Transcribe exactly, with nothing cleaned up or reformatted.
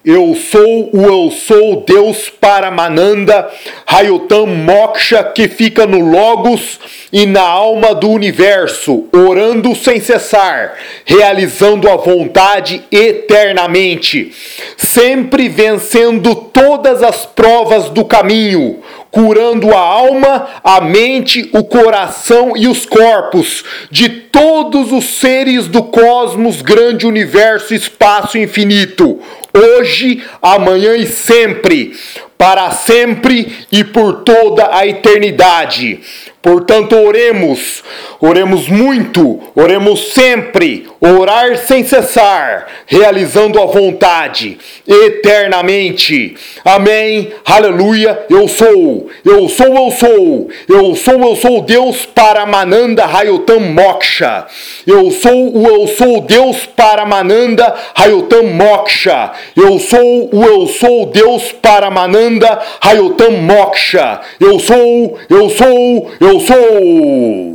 Eu sou o Eu Sou Deus Paramananda, Rayotam Moksha, que fica no Logos e na alma do universo, orando sem cessar, realizando a vontade eternamente, sempre vencendo todas as provas do caminho, curando a alma, a mente, o coração e os corpos de todos os seres do cosmos, grande universo, espaço infinito, hoje, amanhã e sempre, para sempre e por toda a eternidade. Portanto, oremos, oremos muito, oremos sempre, orar sem cessar, realizando a vontade, eternamente. Amém, aleluia, eu sou, eu sou, eu sou, eu sou, eu sou Deus Paramananda Rayotam Moksha. Eu sou o Eu Sou Deus Paramananda Rayotam Moksha. Eu sou o Eu Sou Deus Paramananda Rayotam Moksha. Eu sou, eu sou, eu sou.